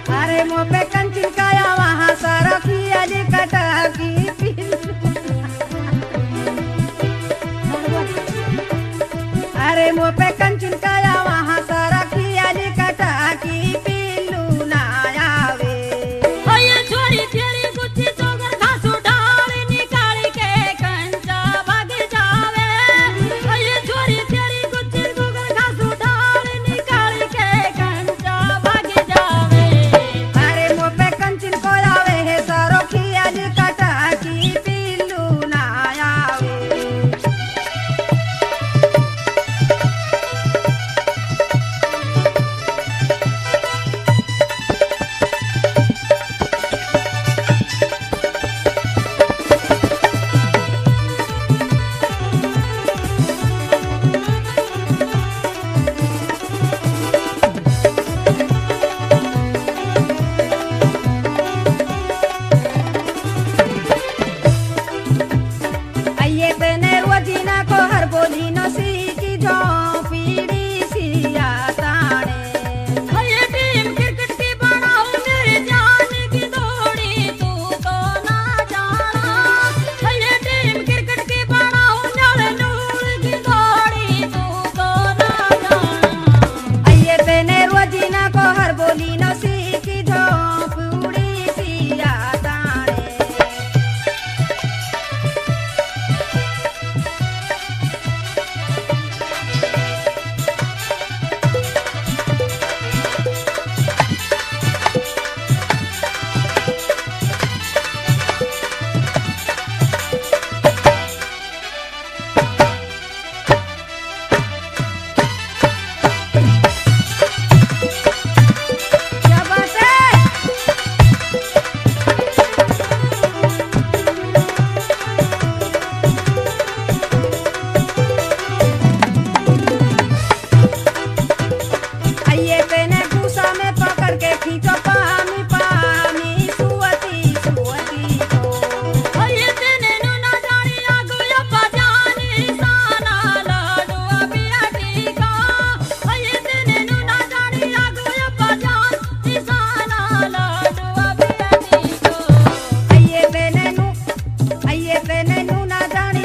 अरे मुँह पे कंचन काया वहाँ सारा खियाली कटाकी अरे मुँह पे कंचन काया वहाँ सारा खियाली कटाकी पिल्लू ना आवे। ये छोरी तेरी गुच्ची चोगर घासू ढाल निकाल के कंचा भाग जावे। ये छोरी तेरी गुच्ची चोगर घासू ढाल निकाल के कंचा भाग जावे। अरे मुँह पे कंचन को आवे है सारो खियाली कटाकी पिल्लू ना आवे। आइए तेने रोजीना को हर बोली न सीखी झोंपड़ी सिया ताने। ये टीम क्रिकेट की बनाओ मेरी जान की दौड़ी तू तो ना जाना। ये टीम क्रिकेट की बनाओ नल नूर की दौड़ी तू तो ना जाना। आइए तेने रोजीना को हर बोली न सीखी झोंपड़ी सिया ताने। क्या बात है? आइए तेने गुस्सा में पकड़ के खींचो पानी पानी सुअती सुअती को। ये तेने नुना जानी आगो या बजानी साना लाडो बियाटी का। ये तेने नुना जानी आगो या बजानी साना लाडो बियाटी को। आइए तेने नू ना जानी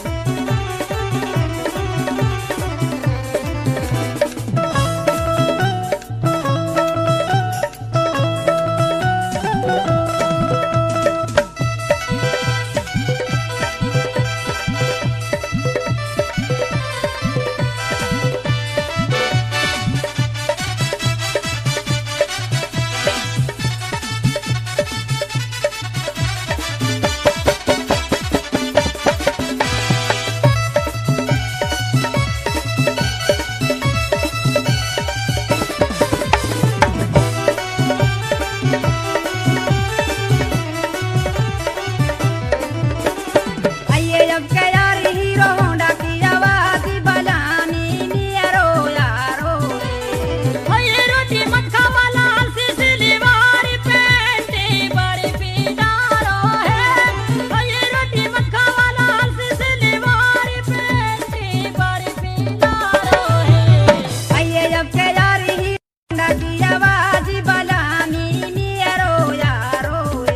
आइए अब के यारी हीरो होंडा की आवाज बजानी नियरो यारो रे। ये रोटी मत खावा लाल सी सिलवारी पेंटी बड़ी पीडारो है। ये रोटी मत खावा लाल सी सिलवारी पेंटी बड़ी पीडारो है। आइए अब के यारी हीरो होंडा की आवाज बजानी नियरो यारो रे।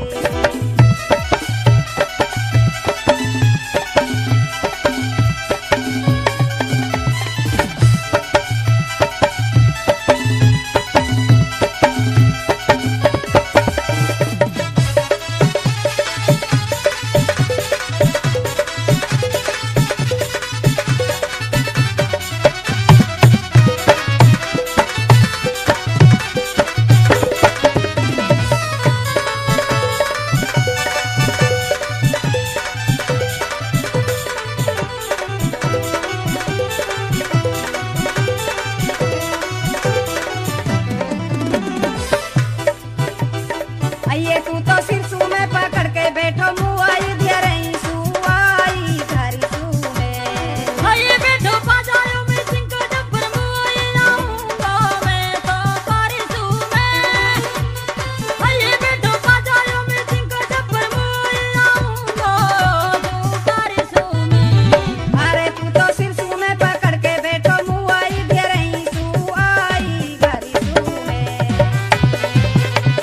आइए तू तो सिरसू में पकड़ के बैठो मुआई दिया रही सुआई घरी सू में। ये बैठो बाजारों में सिंको डब्बर मुआई आऊंगा मैं तो पारिसू में। ये बैठो बाजारों में सिंको डब्बर मुआई आऊंगा तो पारिसू में। अरे तू तो सिरसू में पकड़ के बैठो मुआई दिया रही सुआई घरी सू में।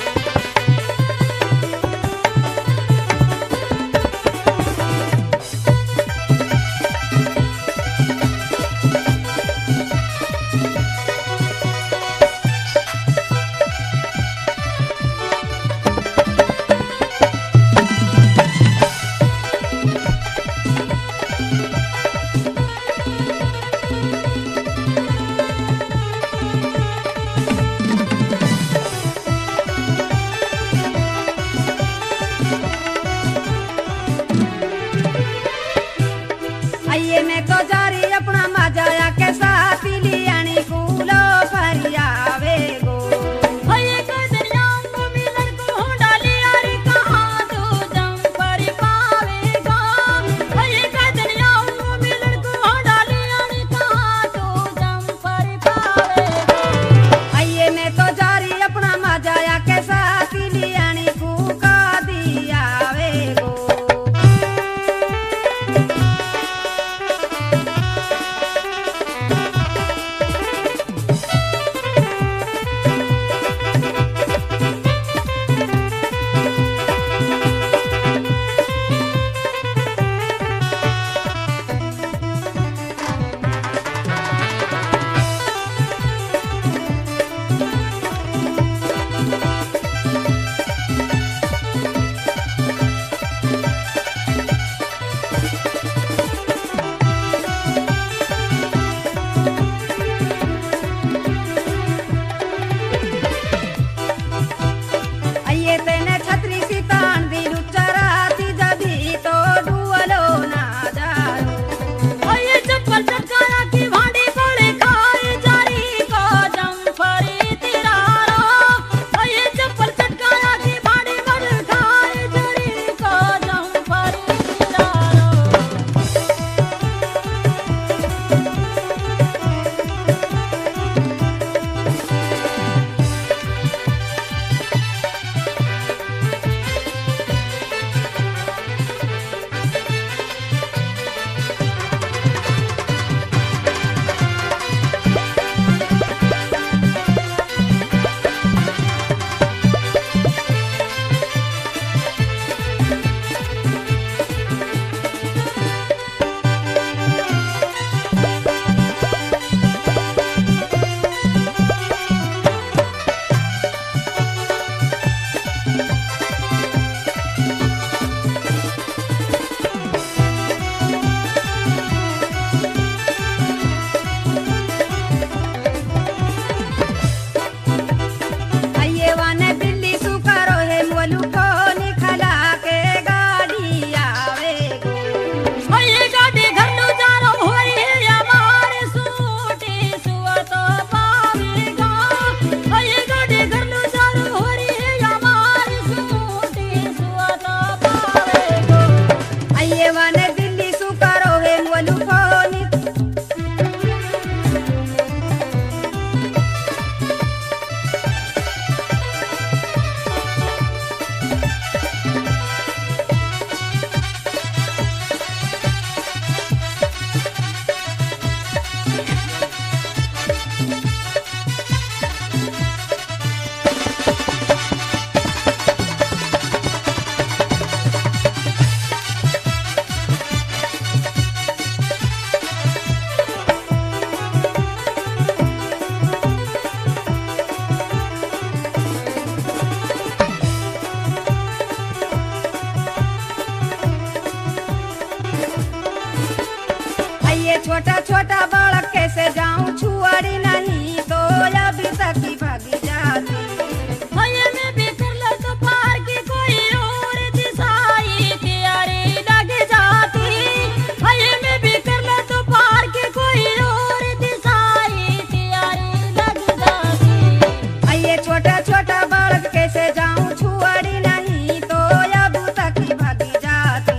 छुआड़ी नहीं तो अभी तक ही भागी जाती। भये में भी कर लो तो पार की कोई और दिशाई तैयारी लग जाती। भये में भी कर लो तो पार की कोई और दिशाई तैयारी लग जाती। आइए छोटा छोटा बालक कैसे जाऊं छुआड़ी नहीं तो अभी तक ही भागी जाती।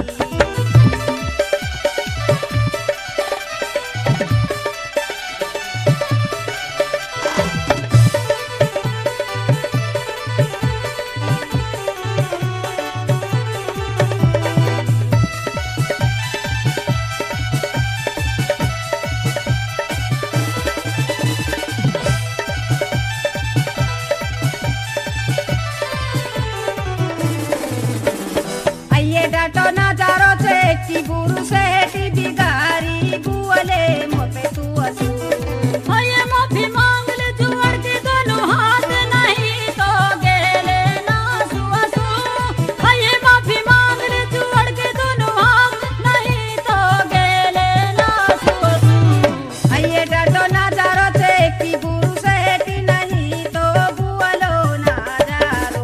आइए डाटो नजारो छे की बुरु से टी बिगारी बुअले मोपे तू असू। भये माफी मांग ले जुआड़ के दोनों हाथ नहीं तो गेले ना सुअसू। भये माफी मांग ले जुआड़ के दोनों हाथ नहीं तो गेले ना सुअसू। आइए डाटो नजारो छे की बुरु से टी नहीं तो बुअलो नजारो।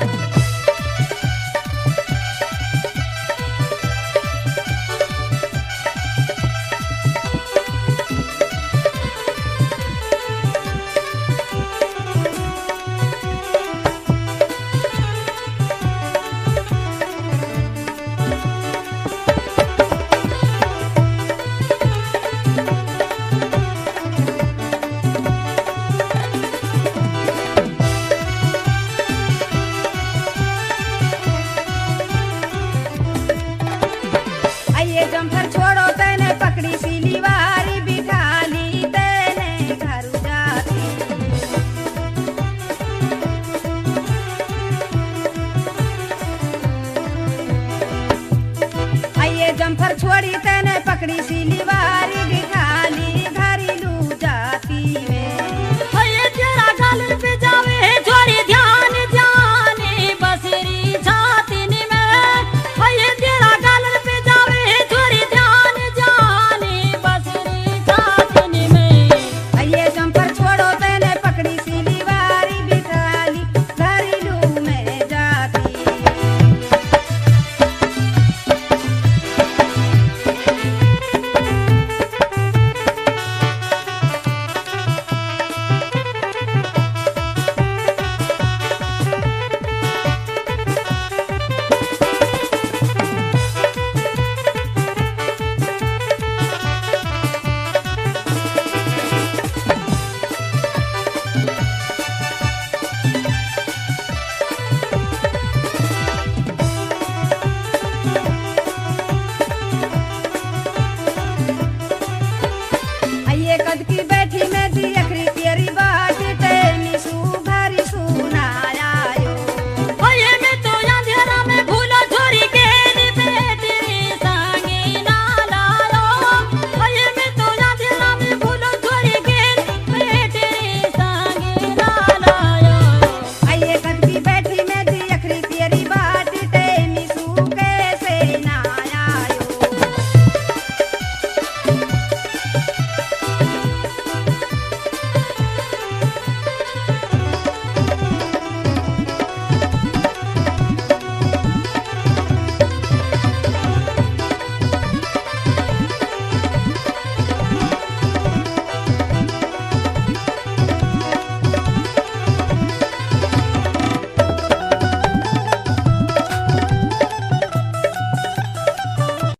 आइए जम्फर छोड़ो तेने पकड़ी सीली वारी बिठाली तेने घर जाती। आइए जम्फर छोड़ी तेने पकड़ी सी